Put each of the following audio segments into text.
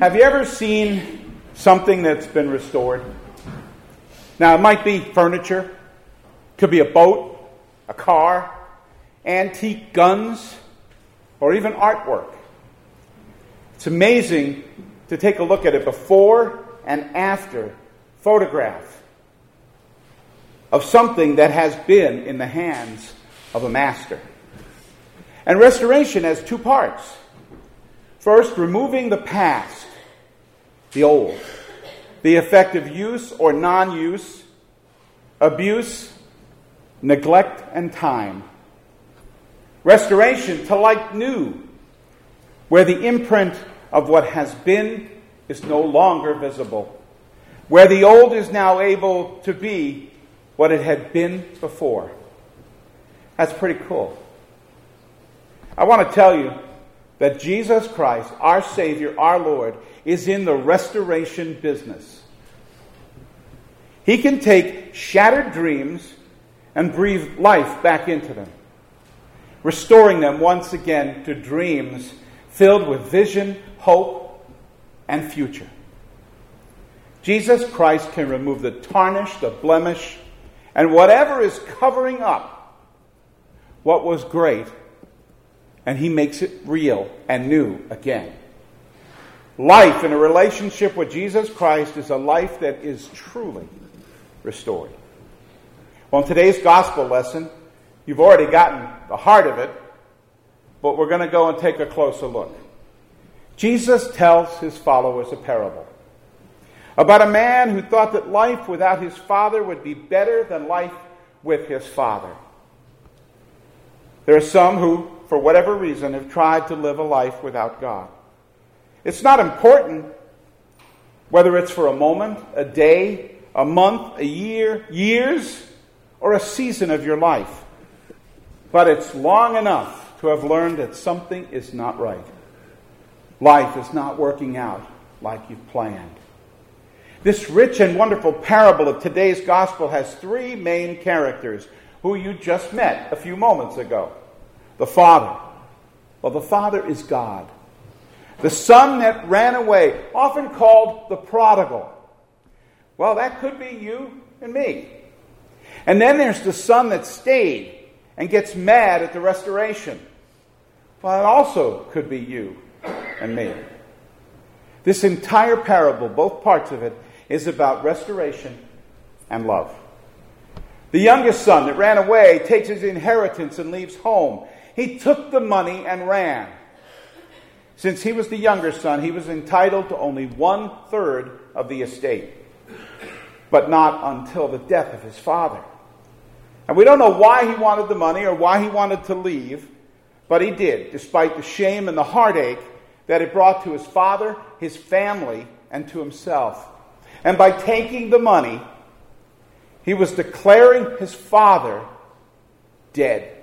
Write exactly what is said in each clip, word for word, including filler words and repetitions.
Have you ever seen something that's been restored? Now, it might be furniture, could be a boat, a car, antique guns, or even artwork. It's amazing to take a look at it before and after photograph of something that has been in the hands of a master. And restoration has two parts. First, removing the past, the old, the effect of use or non-use, abuse, neglect, and time. Restoration to like new, where the imprint of what has been is no longer visible, where the old is now able to be what it had been before. That's pretty cool. I want to tell you that Jesus Christ, our Savior, our Lord, is in the restoration business. He can take shattered dreams and breathe life back into them, restoring them once again to dreams filled with vision, hope, and future. Jesus Christ can remove the tarnish, the blemish, and whatever is covering up what was great, and He makes it real and new again. Life in a relationship with Jesus Christ is a life that is truly restored. Well, in today's gospel lesson, you've already gotten the heart of it, but we're going to go and take a closer look. Jesus tells His followers a parable about a man who thought that life without his father would be better than life with his father. There are some who, for whatever reason, have tried to live a life without God. It's not important whether it's for a moment, a day, a month, a year, years, or a season of your life. But it's long enough to have learned that something is not right. Life is not working out like you've planned. This rich and wonderful parable of today's gospel has three main characters who you just met a few moments ago. The Father. Well, the Father is God. The Son that ran away, often called the prodigal. Well, that could be you and me. And then there's the Son that stayed and gets mad at the restoration. Well, it also could be you and me. This entire parable, both parts of it, is about restoration and love. The youngest son that ran away takes his inheritance and leaves home. He took the money and ran. Since he was the younger son, he was entitled to only one-third of the estate, but not until the death of his father. And we don't know why he wanted the money or why he wanted to leave, but he did, despite the shame and the heartache that it brought to his father, his family, and to himself. And by taking the money, he was declaring his father dead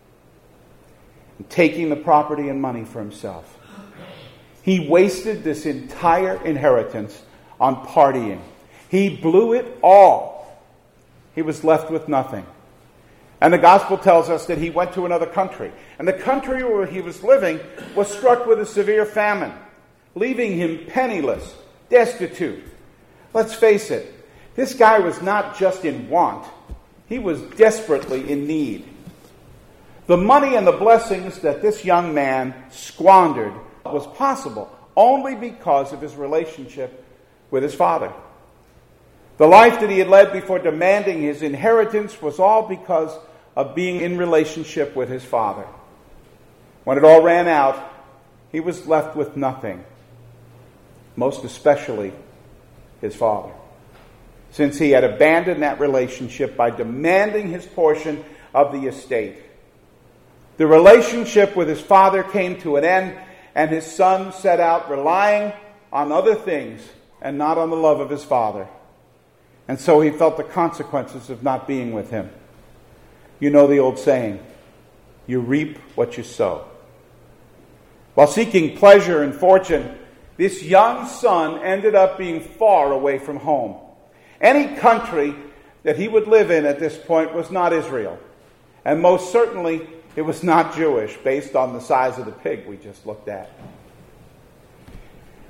and taking the property and money for himself. He wasted this entire inheritance on partying. He blew it all. He was left with nothing. And the gospel tells us that he went to another country. And the country where he was living was struck with a severe famine, leaving him penniless, destitute. Let's face it, this guy was not just in want. He was desperately in need. The money and the blessings that this young man squandered was possible only because of his relationship with his father. The life that he had led before demanding his inheritance was all because of being in relationship with his father. When it all ran out, he was left with nothing, most especially his father, since he had abandoned that relationship by demanding his portion of the estate. The relationship with his father came to an end, and his son set out relying on other things and not on the love of his father. And so he felt the consequences of not being with him. You know the old saying, you reap what you sow. While seeking pleasure and fortune, this young son ended up being far away from home. Any country that he would live in at this point was not Israel. And most certainly, it was not Jewish, based on the size of the pig we just looked at.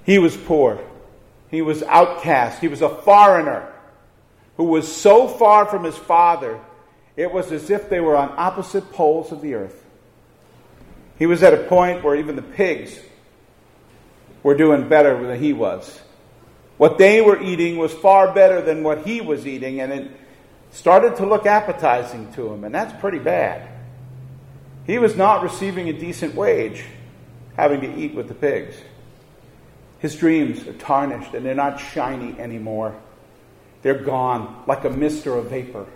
He was poor. He was outcast. He was a foreigner who was so far from his father, it was as if they were on opposite poles of the earth. He was at a point where even the pigs were doing better than he was. What they were eating was far better than what he was eating, and it started to look appetizing to him, and that's pretty bad. He was not receiving a decent wage, having to eat with the pigs. His dreams are tarnished, and they're not shiny anymore. They're gone, like a mist or a vapor.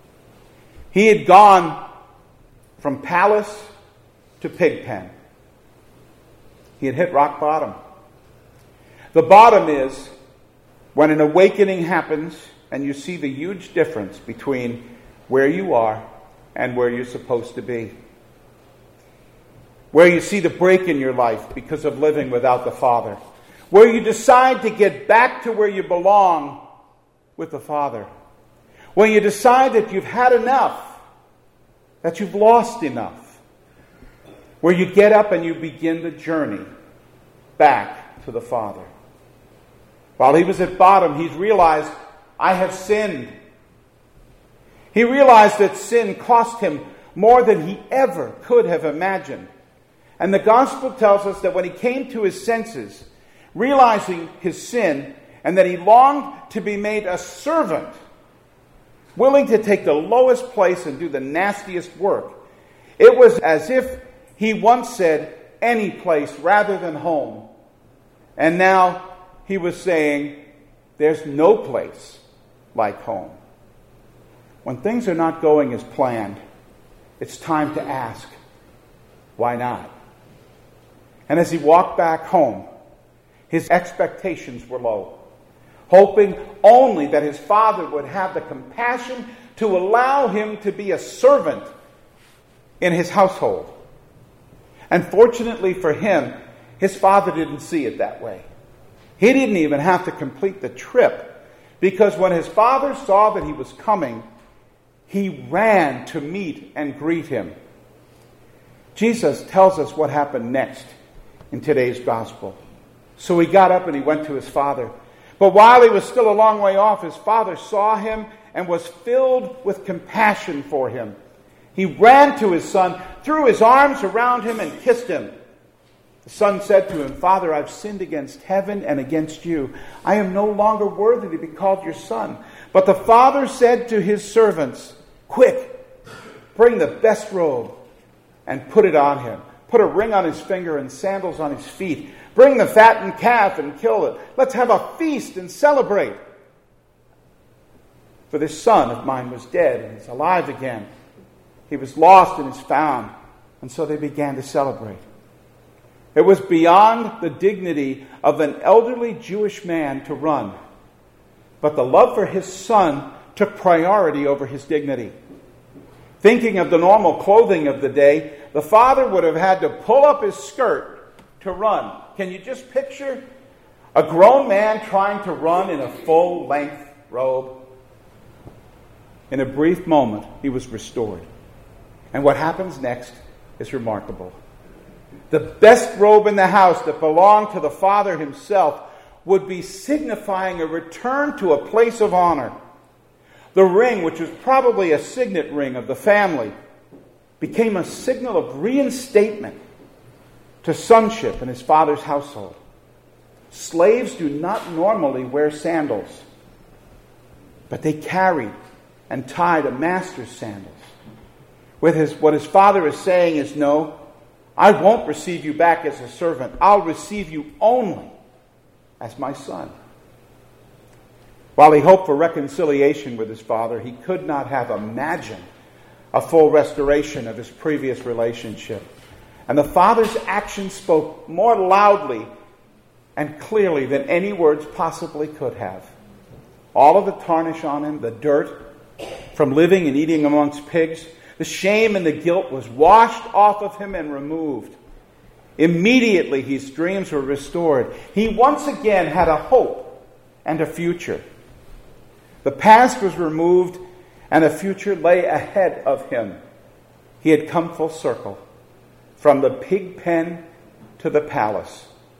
He had gone from palace to pig pen. He had hit rock bottom. The bottom is when an awakening happens and you see the huge difference between where you are and where you're supposed to be. Where you see the break in your life because of living without the Father. Where you decide to get back to where you belong with the Father. When you decide that you've had enough, that you've lost enough. Where you get up and you begin the journey back to the Father. While he was at bottom, he's realized, I have sinned. He realized that sin cost him more than he ever could have imagined. And the gospel tells us that when he came to his senses, realizing his sin, and that he longed to be made a servant, willing to take the lowest place and do the nastiest work, it was as if he once said, any place rather than home. And now he was saying, there's no place like home. When things are not going as planned, it's time to ask, why not? And as he walked back home, his expectations were low, hoping only that his father would have the compassion to allow him to be a servant in his household. And fortunately for him, his father didn't see it that way. He didn't even have to complete the trip, because when his father saw that he was coming, he ran to meet and greet him. Jesus tells us what happened next in today's gospel. So he got up and he went to his father. But while he was still a long way off, his father saw him and was filled with compassion for him. He ran to his son, threw his arms around him, and kissed him. The son said to him, Father, I've sinned against heaven and against you. I am no longer worthy to be called your son. But the father said to his servants, Quick, bring the best robe and put it on him. Put a ring on his finger and sandals on his feet. Bring the fattened calf and kill it. Let's have a feast and celebrate. For this son of mine was dead and is alive again. He was lost and is found. And so they began to celebrate. It was beyond the dignity of an elderly Jewish man to run. But the love for his son took priority over his dignity. Thinking of the normal clothing of the day, the father would have had to pull up his skirt to run. Can you just picture a grown man trying to run in a full-length robe? In a brief moment, he was restored. And what happens next is remarkable. The best robe in the house that belonged to the father himself would be signifying a return to a place of honor. The ring, which was probably a signet ring of the family, became a signal of reinstatement to sonship in his father's household. Slaves do not normally wear sandals, but they carried and tied a master's sandals. With his, what his father is saying is, no, I won't receive you back as a servant. I'll receive you only as my son. While he hoped for reconciliation with his father, he could not have imagined a full restoration of his previous relationship. And the father's actions spoke more loudly and clearly than any words possibly could have. All of the tarnish on him, the dirt from living and eating amongst pigs, the shame and the guilt was washed off of him and removed. Immediately his dreams were restored. He once again had a hope and a future. The past was removed and a future lay ahead of him. He had come full circle, from the pig pen to the palace,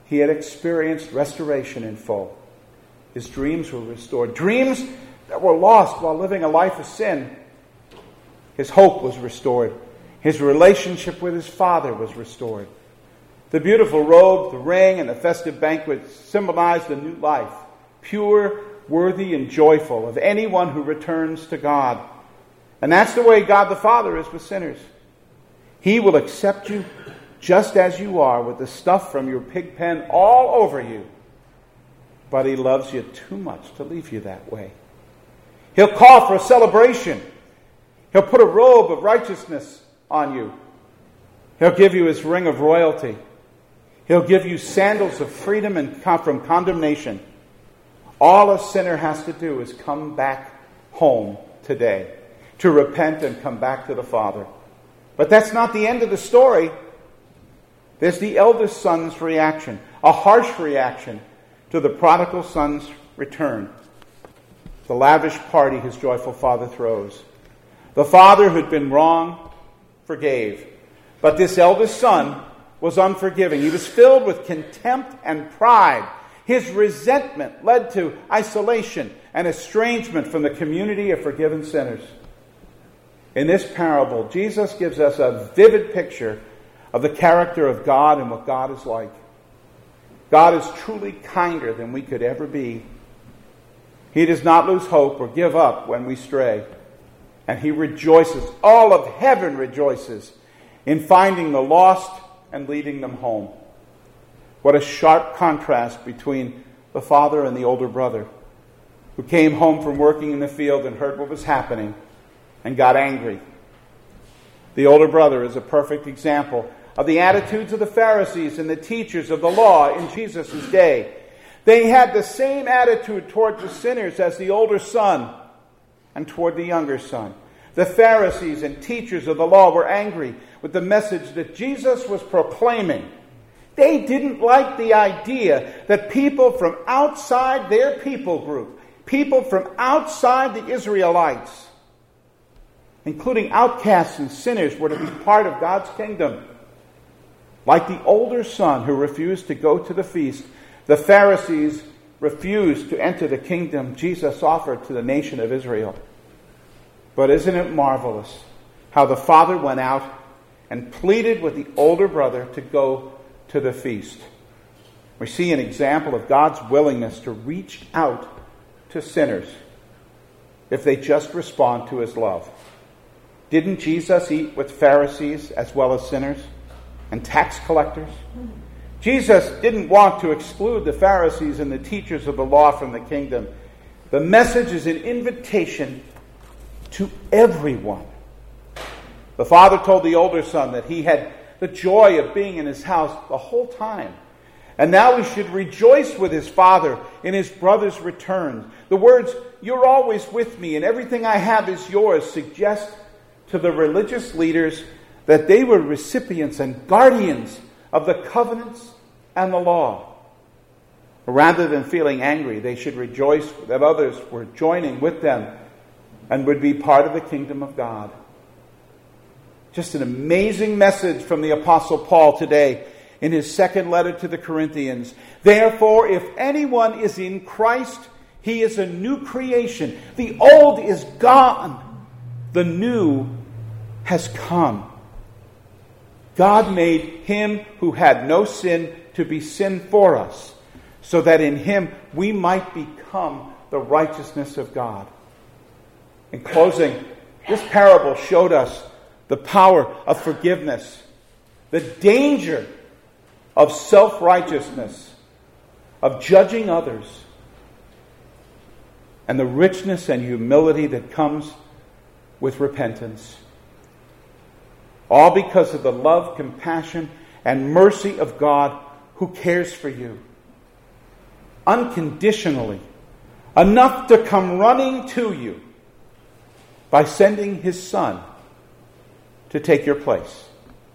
he had experienced restoration in full. His dreams were restored. Dreams that were lost while living a life of sin. His hope was restored. His relationship with his Father was restored. The beautiful robe, the ring, and the festive banquet symbolized a new life, pure, worthy, and joyful of anyone who returns to God. And that's the way God the Father is with sinners. He will accept you just as you are, with the stuff from your pig pen all over you. But he loves you too much to leave you that way. He'll call for a celebration. He'll put a robe of righteousness on you. He'll give you his ring of royalty. He'll give you sandals of freedom and from condemnation. All a sinner has to do is come back home today, to repent and come back to the Father. But that's not the end of the story. There's the eldest son's reaction, a harsh reaction to the prodigal son's return. The lavish party his joyful father throws. The father who'd been wrong forgave. But this eldest son was unforgiving. He was filled with contempt and pride. His resentment led to isolation and estrangement from the community of forgiven sinners. In this parable, Jesus gives us a vivid picture of the character of God and what God is like. God is truly kinder than we could ever be. He does not lose hope or give up when we stray. And he rejoices, all of heaven rejoices, in finding the lost and leading them home. What a sharp contrast between the father and the older brother, who came home from working in the field and heard what was happening and got angry. The older brother is a perfect example of the attitudes of the Pharisees and the teachers of the law in Jesus' day. They had the same attitude toward the sinners as the older son and toward the younger son. The Pharisees and teachers of the law were angry with the message that Jesus was proclaiming. They didn't like the idea that people from outside their people group, people from outside the Israelites, including outcasts and sinners, were to be part of God's kingdom. Like the older son who refused to go to the feast, the Pharisees refused to enter the kingdom Jesus offered to the nation of Israel. But isn't it marvelous how the father went out and pleaded with the older brother to go to the feast? We see an example of God's willingness to reach out to sinners if they just respond to his love. Didn't Jesus eat with Pharisees as well as sinners and tax collectors? Jesus didn't want to exclude the Pharisees and the teachers of the law from the kingdom. The message is an invitation to everyone. The father told the older son that he had the joy of being in his house the whole time. And now he should rejoice with his father in his brother's return. The words, "You're always with me and everything I have is yours," suggest to the religious leaders that they were recipients and guardians of the covenants and the law. Rather than feeling angry, they should rejoice that others were joining with them and would be part of the kingdom of God. Just an amazing message from the Apostle Paul today in his second letter to the Corinthians. Therefore, if anyone is in Christ, he is a new creation. The old is gone. The new has come. God made him who had no sin to be sin for us, so that in him we might become the righteousness of God. In closing, this parable showed us the power of forgiveness, the danger of self-righteousness, of judging others, and the richness and humility that comes with repentance. All because of the love, compassion, and mercy of God who cares for you unconditionally, enough to come running to you by sending his Son to take your place.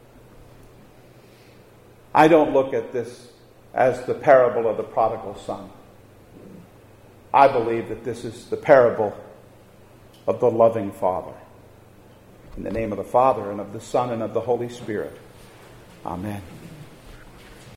I don't look at this as the parable of the prodigal son. I believe that this is the parable of the loving Father. In the name of the Father, and of the Son, and of the Holy Spirit. Amen.